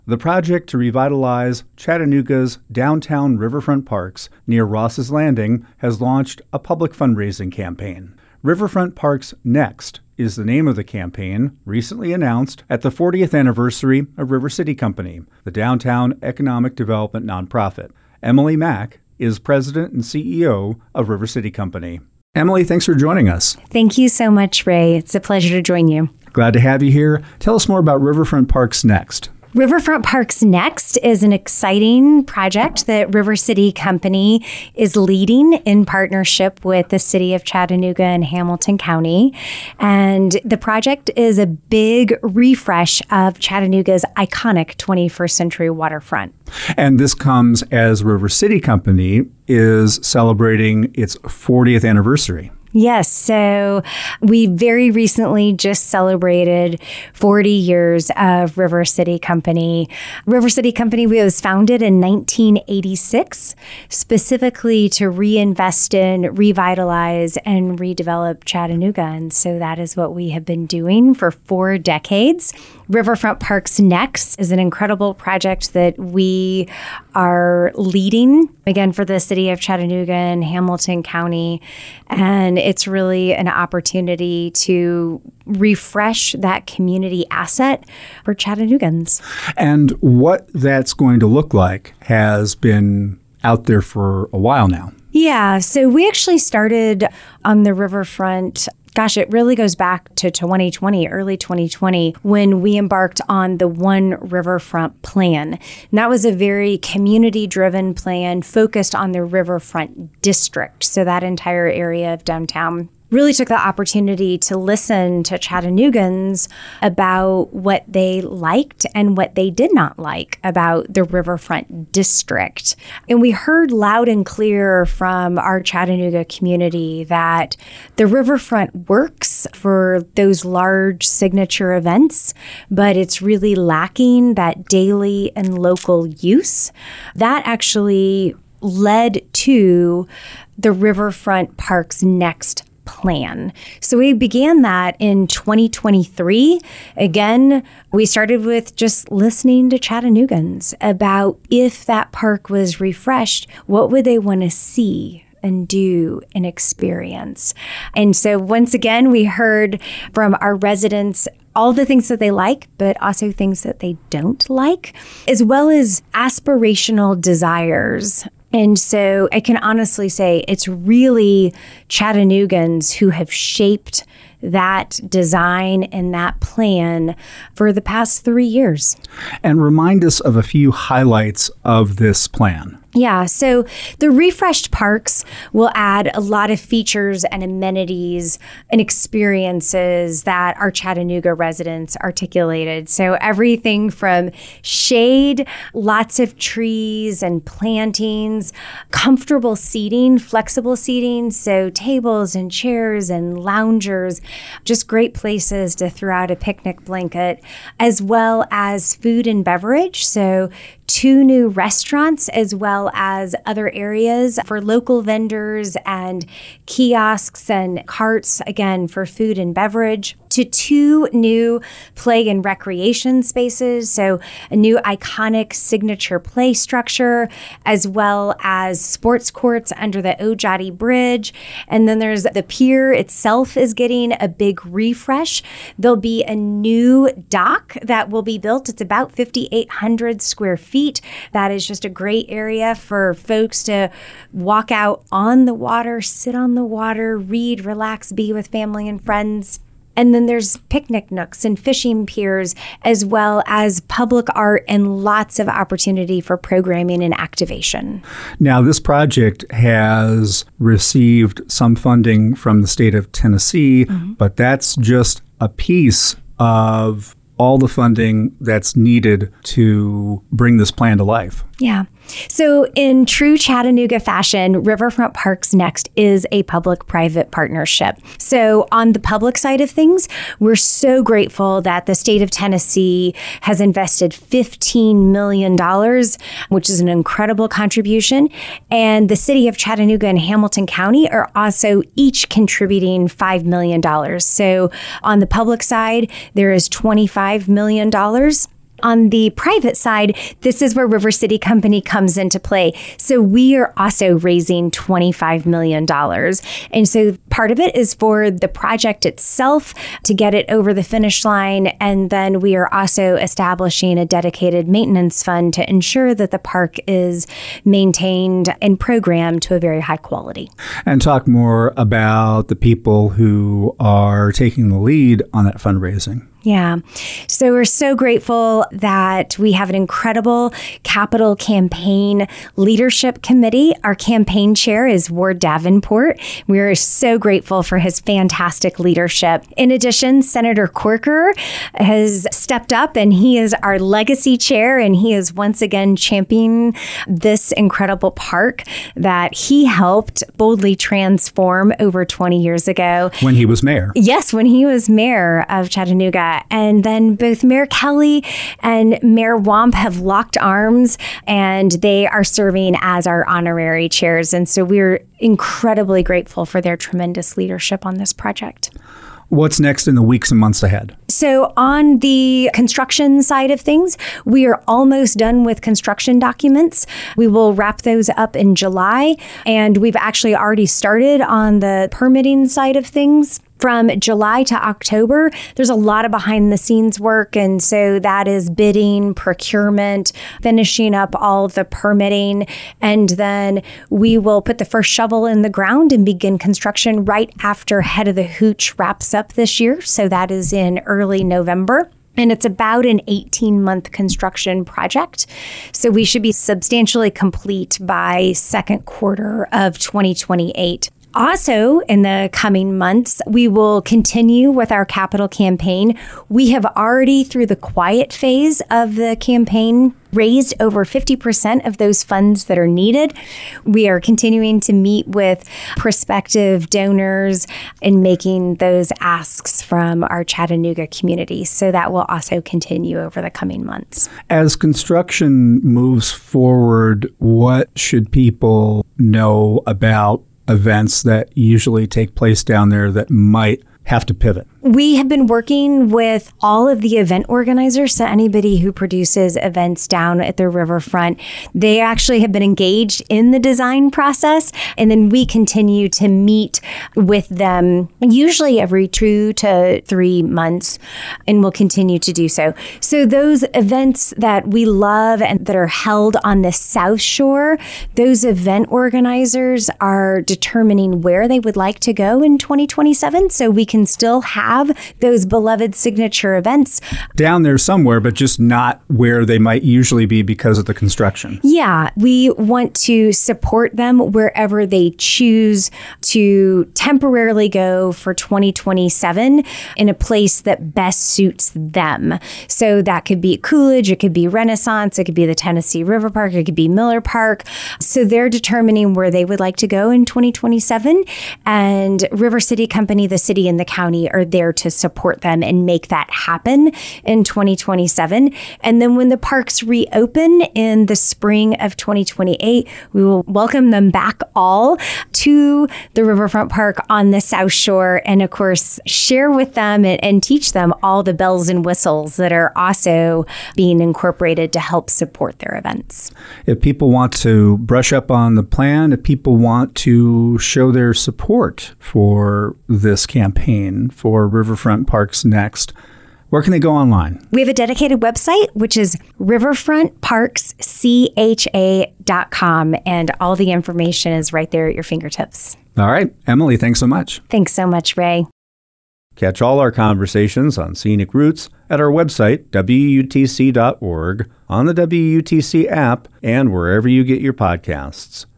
The project to revitalize Chattanooga's downtown riverfront parks near Ross's Landing has launched a public fundraising campaign. Riverfront Parks Next is the name of the campaign, recently announced at the 40th anniversary of River City Company, the downtown economic development nonprofit. Emily Mack is president and CEO of River City Company. Emily, thanks for joining us. Thank you so much, Ray. It's a pleasure to join you. Glad to have you here. Tell us more about Riverfront Parks Next. Riverfront Parks Next is an exciting project that River City Company is leading in partnership with the City of Chattanooga and Hamilton County. And the project is a big refresh of Chattanooga's iconic 21st century waterfront. And this comes as River City Company is celebrating its 40th anniversary. Yes. So we very recently just celebrated 40 years of River City Company. River City Company was founded in 1986, specifically to reinvest in, revitalize, and redevelop Chattanooga. And so that is what we have been doing for 4 decades. Riverfront Parks Next is an incredible project that we are leading, again, for the City of Chattanooga and Hamilton County. And it's really an opportunity to refresh that community asset for Chattanoogans. And what that's going to look like has been out there for a while now. Yeah, so we actually started on the riverfront. Gosh, it really goes back to 2020, early 2020, when we embarked on the One Riverfront Plan. And that was a very community-driven plan focused on the riverfront district. So that entire area of downtown really took the opportunity to listen to Chattanoogans about what they liked and what they did not like about the riverfront district. And we heard loud and clear from our Chattanooga community that the riverfront works for those large signature events, but it's really lacking that daily and local use. That actually led to the Riverfront Parks Next plan. So we began that in 2023. Again, we started with just listening to Chattanoogans about if that park was refreshed, what would they want to see and do and experience. And so once again, we heard from our residents all the things that they like, but also things that they don't like, as well as aspirational desires. And so I can honestly say it's really Chattanoogans who have shaped that design and that plan for the past 3 years. And remind us of a few highlights of this plan. Yeah, so the refreshed parks will add a lot of features and amenities and experiences that our Chattanooga residents articulated. So everything from shade, lots of trees and plantings, comfortable seating, flexible seating, so tables and chairs and loungers, just great places to throw out a picnic blanket, as well as food and beverage. So 2 new restaurants, as well as other areas for local vendors and kiosks and carts, again, for food and beverage, to 2 new play and recreation spaces. So a new iconic signature play structure, as well as sports courts under the Ojati Bridge. And then there's the pier itself is getting a big refresh. There'll be a new dock that will be built. It's about 5,800 square feet. That is just a great area for folks to walk out on the water, sit on the water, read, relax, be with family and friends. And then there's picnic nooks and fishing piers, as well as public art and lots of opportunity for programming and activation. Now, this project has received some funding from the state of Tennessee, but that's just a piece of all the funding that's needed to bring this plan to life. Yeah. So in true Chattanooga fashion, Riverfront Parks Next is a public-private partnership. So on the public side of things, we're so grateful that the state of Tennessee has invested $15 million, which is an incredible contribution. And the city of Chattanooga and Hamilton County are also each contributing $5 million. So on the public side, there is $25 million. On the private side, this is where River City Company comes into play. So we are also raising $25 million. And so part of it is for the project itself to get it over the finish line. And then we are also establishing a dedicated maintenance fund to ensure that the park is maintained and programmed to a very high quality. And talk more about the people who are taking the lead on that fundraising. Yeah. So we're so grateful that we have an incredible capital campaign leadership committee. Our campaign chair is Ward Davenport. We're so grateful for his fantastic leadership. In addition, Senator Corker has stepped up and he is our legacy chair, and he is once again championing this incredible park that he helped boldly transform over 20 years ago. When he was mayor. Yes, when he was mayor of Chattanooga. And then both Mayor Kelly and Mayor Wamp have locked arms, and they are serving as our honorary chairs. And so we're incredibly grateful for their tremendous leadership on this project. What's next in the weeks and months ahead? So on the construction side of things, we are almost done with construction documents. We will wrap those up in July, and we've actually already started on the permitting side of things. From July to October, there's a lot of behind the scenes work. And so that is bidding, procurement, finishing up all the permitting. And then we will put the first shovel in the ground and begin construction right after Head of the Hooch wraps up this year. So that is in early November. And it's about an 18-month construction project. So we should be substantially complete by second quarter of 2028. Also, in the coming months, we will continue with our capital campaign. We have already, through the quiet phase of the campaign, raised over 50% of those funds that are needed. We are continuing to meet with prospective donors and making those asks from our Chattanooga community. So that will also continue over the coming months. As construction moves forward, what should people know about events that usually take place down there that might have to pivot? We have been working with all of the event organizers, so anybody who produces events down at the riverfront. They actually have been engaged in the design process, and then we continue to meet with them usually every 2 to 3 months, and we'll continue to do so. So those events that we love and that are held on the South Shore, those event organizers are determining where they would like to go in 2027, so we can still have those beloved signature events down there somewhere, but just not where they might usually be because of the construction. Yeah, we want to support them wherever they choose to temporarily go for 2027 in a place that best suits them. So that could be Coolidge, it could be Renaissance, it could be the Tennessee River Park, it could be Miller Park. So they're determining where they would like to go in 2027, and River City Company, the city and the county, are there to support them and make that happen in 2027. And then when the parks reopen in the spring of 2028, we will welcome them back all to the Riverfront Park on the South Shore, and of course share with them and teach them all the bells and whistles that are also being incorporated to help support their events. If people want to brush up on the plan, if people want to show their support for this campaign for Riverfront Parks Next, where can they go online? We have a dedicated website, which is riverfrontparkscha.com, and all the information is right there at your fingertips. All right. Emily, thanks so much. Thanks so much, Ray. Catch all our conversations on scenic routes at our website, WUTC.org, on the WUTC app, and wherever you get your podcasts.